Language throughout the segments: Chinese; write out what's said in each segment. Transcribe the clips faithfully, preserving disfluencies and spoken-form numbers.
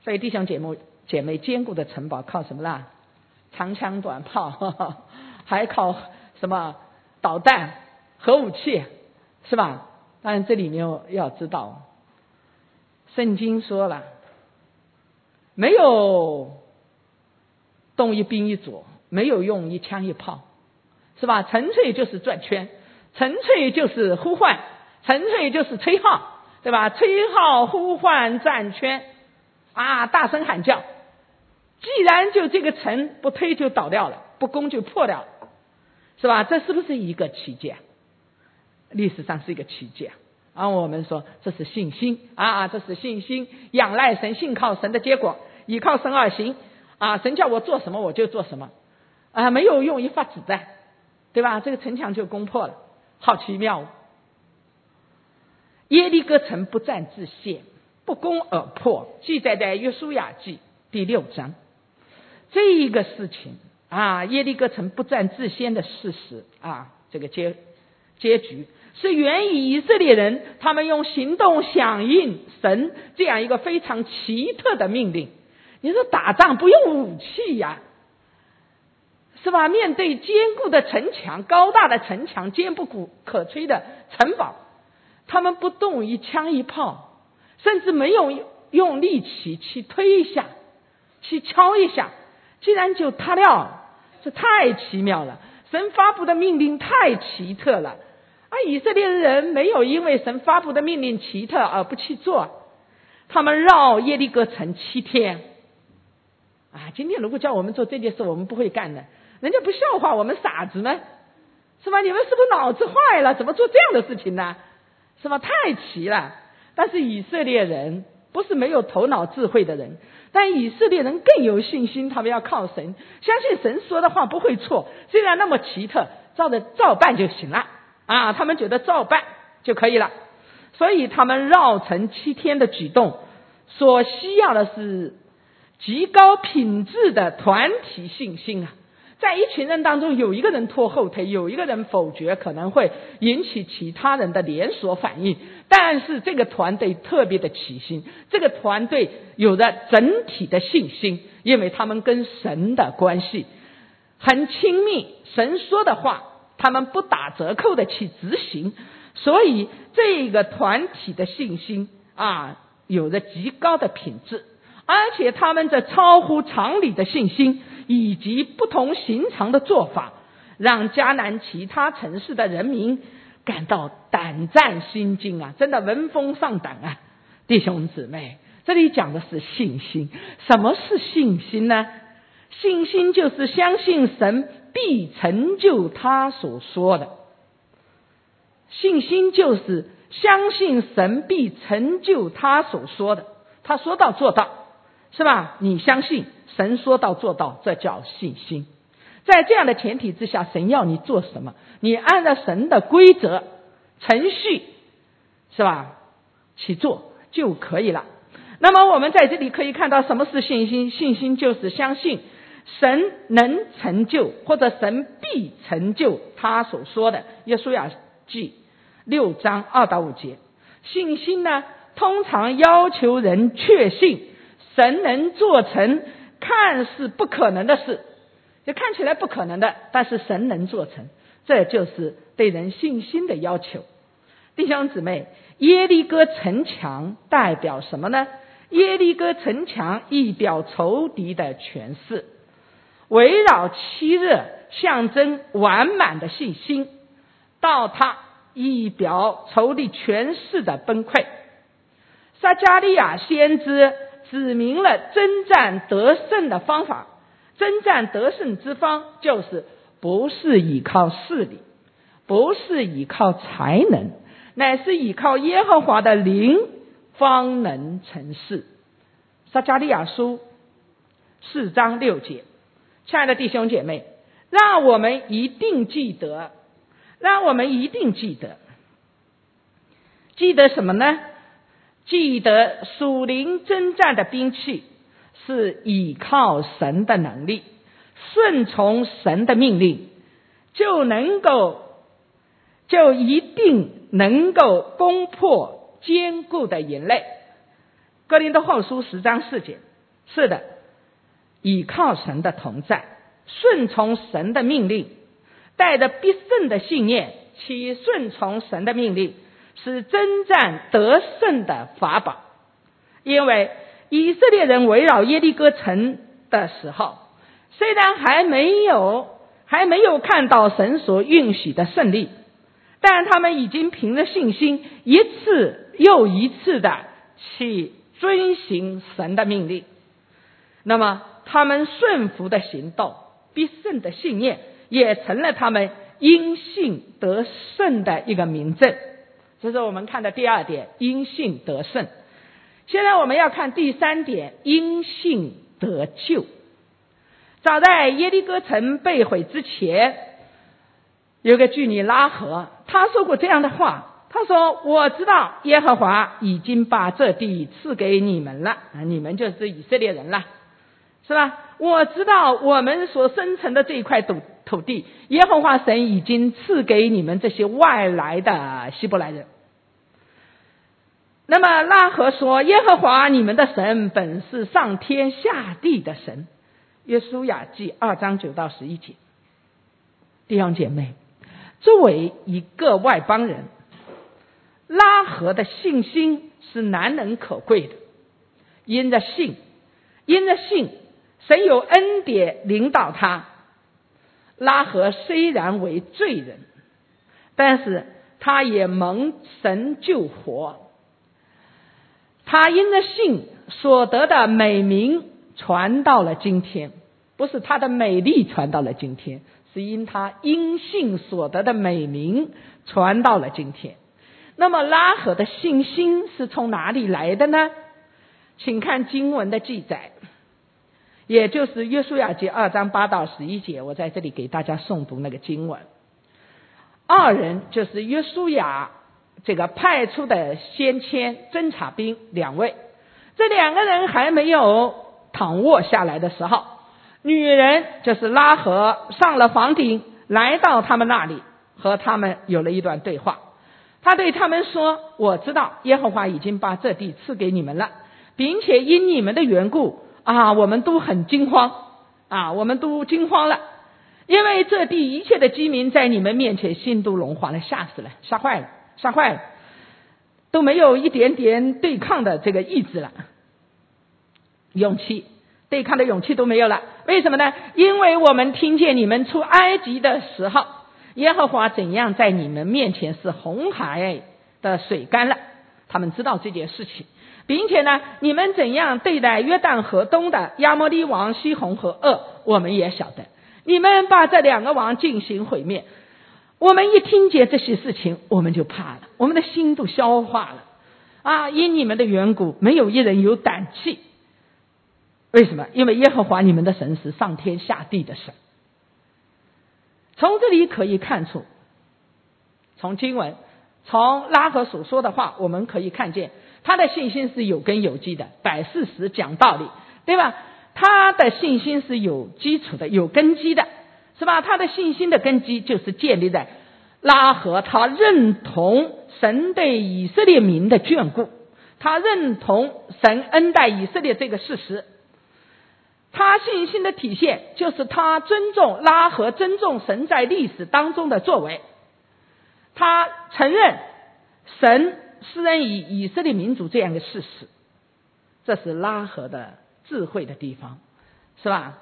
所以弟兄姐妹姐妹，坚固的城堡靠什么啦？长枪短炮，呵呵，还靠什么导弹、核武器，是吧？当然这里面要知道，圣经说了，没有动一兵一佐，没有用一枪一炮，是吧？纯粹就是转圈，纯粹就是呼唤，纯粹就是吹号，对吧？吹号呼唤转圈啊，大声喊叫。既然就这个城不推就倒掉了，不攻就破掉了，是吧？这是不是一个奇迹啊？历史上是一个奇迹啊！啊，我们说这是信心啊，这是信心，仰赖神、信靠神的结果，倚靠神而行啊！神叫我做什么我就做什么啊，没有用一发子弹，对吧？这个城墙就攻破了，好奇妙！耶利哥城不战自陷，不攻而破，记载在约书亚记第六章。这一个事情啊，耶利哥城不战自陷的事实啊，这个结结局是源于以色列人他们用行动响应神这样一个非常奇特的命令。你说打仗不用武器呀，是吧？面对坚固的城墙、高大的城墙、坚不可摧的城堡，他们不动一枪一炮，甚至没有用力气去推一下、去敲一下，竟然就塌掉，这太奇妙了！神发布的命令太奇特了，而以色列人没有因为神发布的命令奇特而不去做，他们绕耶利哥城七天。啊，今天如果叫我们做这件事，我们不会干的，人家不笑话我们傻子吗？是吧？你们是不是脑子坏了？怎么做这样的事情呢？是吧？太奇了！但是以色列人不是没有头脑智慧的人，但以色列人更有信心，他们要靠神，相信神说的话不会错，虽然那么奇特，照着照办就行了啊！他们觉得照办就可以了，所以他们绕城七天的举动，所需要的是极高品质的团体信心啊！在一群人当中，有一个人拖后腿，有一个人否决，可能会引起其他人的连锁反应。但是这个团队特别的齐心，这个团队有着整体的信心，因为他们跟神的关系很亲密，神说的话他们不打折扣的去执行，所以这个团体的信心啊，有着极高的品质，而且他们这超乎常理的信心以及不同寻常的做法，让迦南其他城市的人民感到胆战心惊啊，真的闻风丧胆啊！弟兄姊妹，这里讲的是信心。什么是信心呢？信心就是相信神必成就他所说的，信心就是相信神必成就他所说的，他说到做到，是吧？你相信神说到做到，这叫信心。在这样的前提之下，神要你做什么，你按照神的规则程序，是吧，去做就可以了。那么我们在这里可以看到什么是信心？信心就是相信神能成就，或者神必成就他所说的。约书亚记六章二到五节。信心呢，通常要求人确信神能做成看似不可能的事，就看起来不可能的，但是神能做成，这就是对人信心的要求。弟兄姊妹，耶利哥城墙代表什么呢？耶利哥城墙意表仇敌的权势，围绕七日象征完满的信心，倒塌意表仇敌权势的崩溃。撒迦利亚先知指明了征战得胜的方法，征战得胜之方就是不是依靠势力，不是依靠才能，乃是依靠耶和华的灵方能成事。撒迦利亚书四章六节。亲爱的弟兄姐妹，让我们一定记得，让我们一定记得，记得什么呢？记得属灵征战的兵器是依靠神的能力，顺从神的命令，就能够就一定能够攻破坚固的营垒。哥林多后书十章四节。 是的，倚靠神的同在，顺从神的命令，带着必胜的信念去顺从神的命令，是征战得胜的法宝。因为以色列人围绕耶利哥城的时候，虽然还没有还没有看到神所允许的胜利，但他们已经凭着信心一次又一次的去遵行神的命令。那么他们顺服的行动，必胜的信念，也成了他们因信得胜的一个明证。这是我们看的第二点，因信得胜。现在我们要看第三点，因信得救。早在耶利哥城被毁之前，有个居尼拉合，他说过这样的话，他说，我知道耶和华已经把这地赐给你们了，你们就是以色列人了，是吧？我知道我们所生存的这一块土土地，耶和华神已经赐给你们这些外来的希伯来人。那么拉合说，耶和华你们的神本是上天下地的神。约书亚记二章九到十一节。弟兄姐妹，作为一个外邦人，拉合的信心是难能可贵的。因着信，因着信，神有恩典领导他。拉合虽然为罪人，但是他也蒙神救活。他因着信所得的美名传到了今天，不是他的美丽传到了今天，是因他因信所得的美名传到了今天。那么拉合的信心是从哪里来的呢？请看经文的记载，也就是约书亚记二章八到十一节，我在这里给大家诵读那个经文。二人就是约书亚这个派出的先遣侦察兵两位，这两个人还没有躺卧下来的时候，女人就是拉合上了房顶，来到他们那里，和他们有了一段对话。他对他们说，我知道耶和华已经把这地赐给你们了，并且因你们的缘故啊，我们都很惊慌啊，我们都惊慌了，因为这地一切的居民在你们面前心都融化了，吓死了，吓坏了吓坏了，都没有一点点对抗的这个意志了，勇气对抗的勇气都没有了。为什么呢？因为我们听见你们出埃及的时候，耶和华怎样在你们面前使红海的水干了，他们知道这件事情，并且呢，你们怎样对待约旦河东的亚摩利王西宏和噩，我们也晓得。你们把这两个王进行毁灭，我们一听见这些事情，我们就怕了，我们的心都消化了啊！因你们的缘故，没有一人有胆气。为什么？因为耶和华你们的神是上天下地的神。从这里可以看出，从经文，从拉合所说的话，我们可以看见他的信心是有根有基的，摆事实讲道理，对吧？他的信心是有基础的，有根基的，是吧？他的信心的根基就是建立在拉合他认同神对以色列民的眷顾，他认同神恩待以色列这个事实。他信心的体现就是他尊重拉合尊重神在历史当中的作为，他承认神施恩于以色列民族这样的事实，这是拉合的智慧的地方，是吧？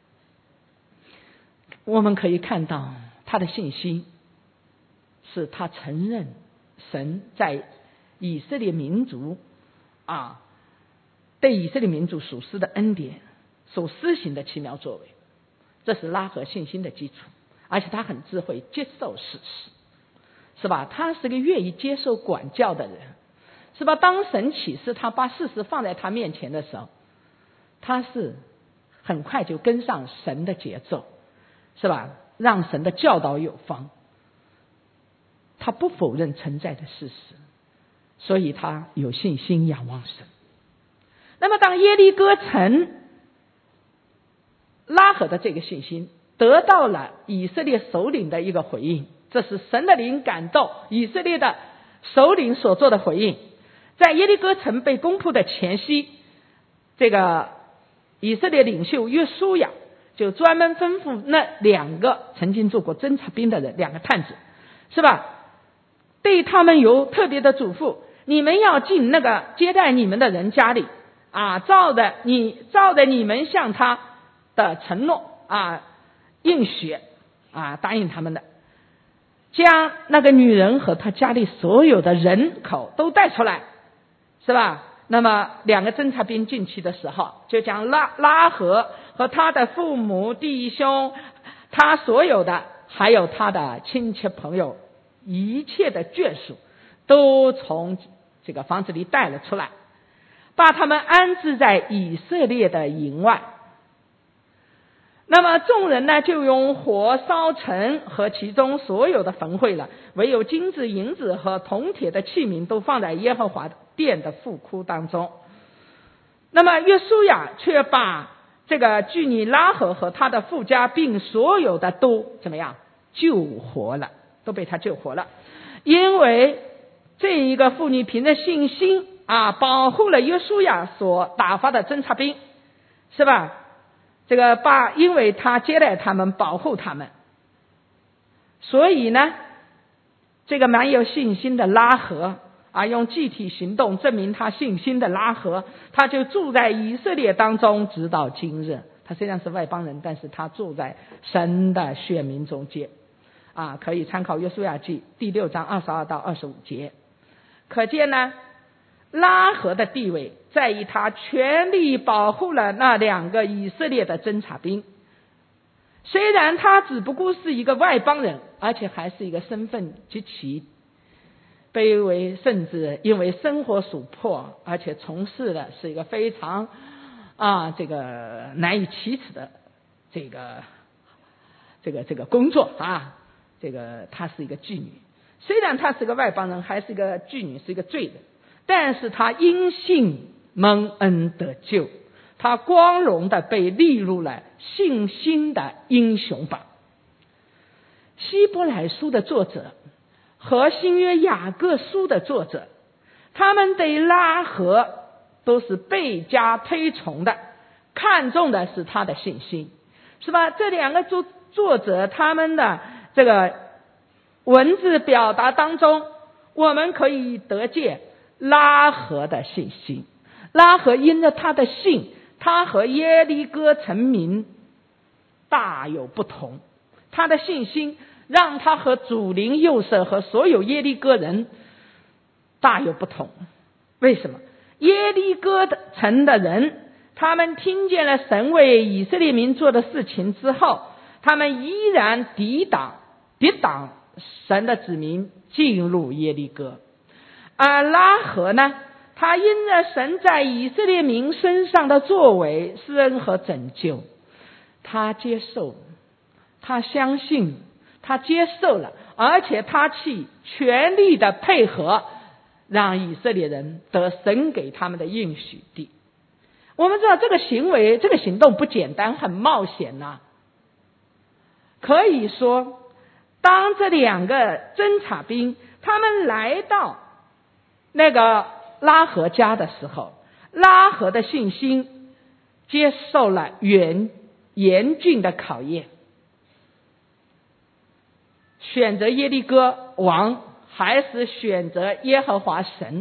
我们可以看到他的信心是他承认神在以色列民族啊对以色列民族所施的恩典所施行的奇妙作为，这是拉合信心的基础。而且他很智慧，接受事实，是吧？他是个愿意接受管教的人，是吧？当神启示他把事实放在他面前的时候，他是很快就跟上神的节奏，是吧？让神的教导有方，他不否认存在的事实，所以他有信心仰望神。那么当耶利哥城拉合的这个信心得到了以色列首领的一个回应，这是神的灵感动以色列的首领所做的回应。在耶利哥城被攻破的前夕，这个以色列领袖约书亚就专门吩咐那两个曾经做过侦察兵的人，两个探子，是吧？对他们有特别的嘱咐，你们要进那个接待你们的人家里啊，照着你照着你们向他的承诺啊应许啊答应他们的，将那个女人和她家里所有的人口都带出来，是吧？那么两个侦察兵进去的时候，就将拉拉合和他的父母弟兄，他所有的还有他的亲戚朋友一切的眷属都从这个房子里带了出来，把他们安置在以色列的营外。那么众人呢，就用火烧城和其中所有的焚毁了，唯有金子银子和铜铁的器皿都放在耶和华殿的库库当中。那么约书亚却把这个妓女拉合和他的父家并所有的都怎么样救活了，都被他救活了。因为这一个妇女凭着信心啊，保护了约书亚所打发的侦察兵，是吧？这个把因为他接待他们，保护他们，所以呢，这个蛮有信心的拉合啊，用具体行动证明他信心的拉合，他就住在以色列当中，直到今日。他虽然是外邦人，但是他住在神的选民中间啊，可以参考约书亚记第六章二十二到二十五节。可见呢，拉合的地位在于他全力保护了那两个以色列的侦察兵。虽然他只不过是一个外邦人，而且还是一个身份极其卑微，甚至因为生活所迫，而且从事的是一个非常啊这个难以启齿的这个这个这个工作啊，这个她是一个妓女。虽然她是个外邦人，还是一个妓女，是一个罪人，但是她因信蒙恩得救，她光荣的被列入了信心的英雄榜。希伯来书的作者和新约雅各书的作者，他们对拉合都是倍加推崇的，看重的是他的信心，是吧？这两个作作者他们的这个文字表达当中，我们可以得见拉合的信心。拉合因着他的信，他和耶利哥城民大有不同，他的信心让他和主邻右舍和所有耶利哥人大有不同。为什么？耶利哥的城的人，他们听见了神为以色列民做的事情之后，他们依然抵挡抵挡神的子民进入耶利哥。而拉合呢，他因着神在以色列民身上的作为施恩和拯救，他接受，他相信，他接受了，而且他去全力的配合，让以色列人得神给他们的应许地。我们知道这个行为，这个行动不简单，很冒险呐、啊。可以说，当这两个侦察兵他们来到那个拉合家的时候，拉合的信心接受了严严峻的考验，选择耶利哥王还是选择耶和华神，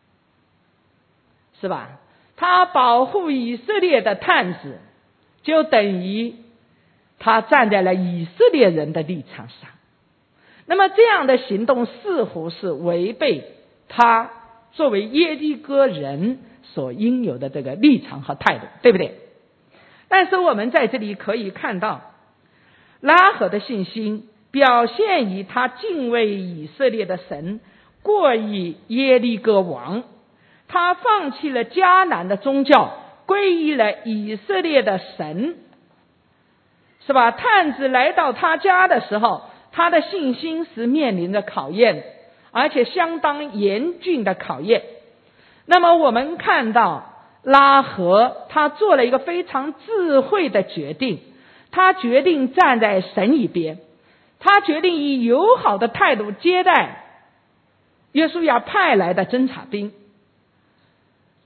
是吧？他保护以色列的探子，就等于他站在了以色列人的立场上。那么这样的行动似乎是违背他作为耶利哥人所应有的这个立场和态度，对不对？但是我们在这里可以看到，拉合的信心表现于他敬畏以色列的神，过于耶利哥王。他放弃了迦南的宗教，皈依了以色列的神，是吧？探子来到他家的时候，他的信心是面临着考验，而且相当严峻的考验。那么我们看到拉合他做了一个非常智慧的决定，他决定站在神一边，他决定以友好的态度接待约书亚派来的侦察兵。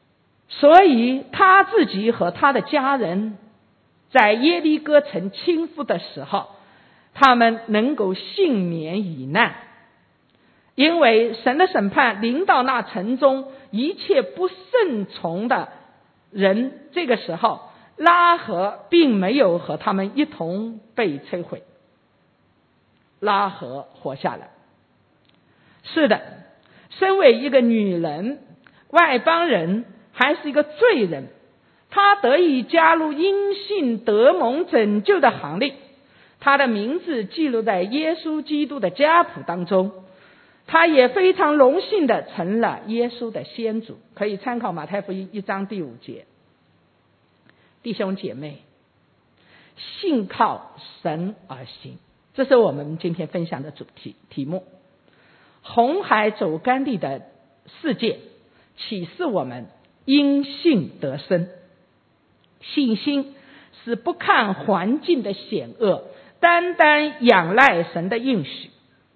所以他自己和他的家人在耶利哥城倾覆的时候，他们能够幸免于难，因为神的审判临到那城中一切不顺从的人。这个时候拉合并没有和他们一同被摧毁，拉合活下来。是的，身为一个女人，外邦人，还是一个罪人，她得以加入因信得蒙拯救的行列，她的名字记录在耶稣基督的家谱当中，她也非常荣幸地成了耶稣的先祖。可以参考马太福音一章第五节。弟兄姐妹，信靠神而行，这是我们今天分享的主题题目。红海走干地的世界启示我们因信得生。信心是不看环境的险恶，单单仰赖神的应许。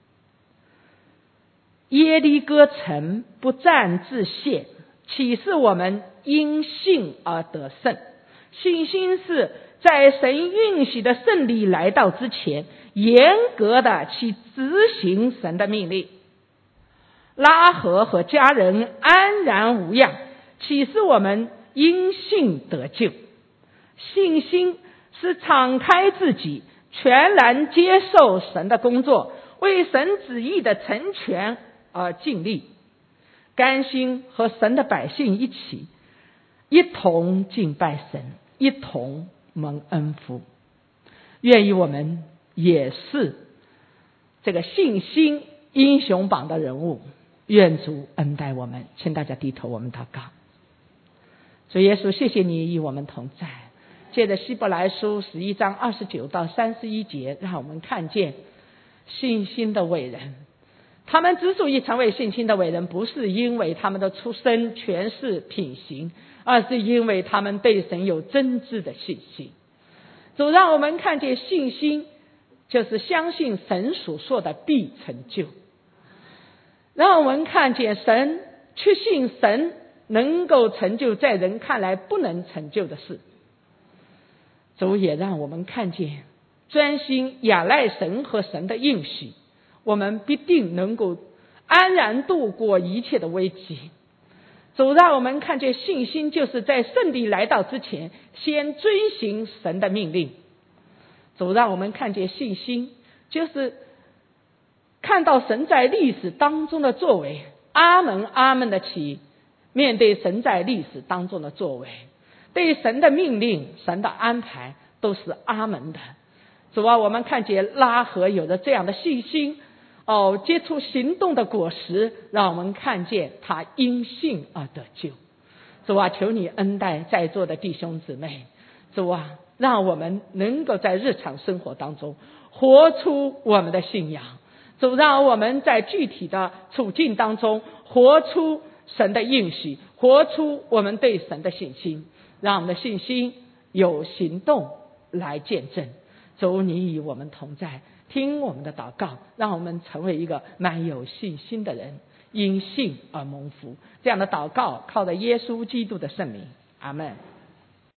耶利哥城不战自陷，启示我们因信而得胜。信心是在神允许的胜利来到之前，严格的去执行神的命令。拉合和家人安然无恙，启示我们因信得救。信心是敞开自己，全然接受神的工作，为神旨意的成全而尽力，甘心和神的百姓一起一同敬拜神，一同蒙恩福。愿意我们也是这个信心英雄榜的人物，愿主恩待我们。请大家低头，我们祷告。主耶稣，谢谢你与我们同在。借着希伯来书十一章二十九到三十一节，让我们看见信心的伟人。他们之所以成为信心的伟人，不是因为他们的出身、权势、品行，而是因为他们对神有真挚的信心。主，让我们看见信心就是相信神所说的必成就，让我们看见神，确信神能够成就在人看来不能成就的事。主也让我们看见专心仰赖神和神的应许，我们必定能够安然度过一切的危机。主，让我们看见信心就是在胜利来到之前，先遵行神的命令。主，让我们看见信心就是看到神在历史当中的作为，阿门阿门的起面对神在历史当中的作为，对神的命令、神的安排都是阿门的。主啊，我们看见拉合有着这样的信心，哦，接触行动的果实，让我们看见他因信而得救。主啊，求你恩待在座的弟兄姊妹。主啊，让我们能够在日常生活当中活出我们的信仰。主，让我们在具体的处境当中活出神的应许，活出我们对神的信心，让我们的信心有行动来见证。主，你与我们同在，听我们的祷告，让我们成为一个满有信心的人，因信而蒙福。这样的祷告靠着耶稣基督的圣名，阿们。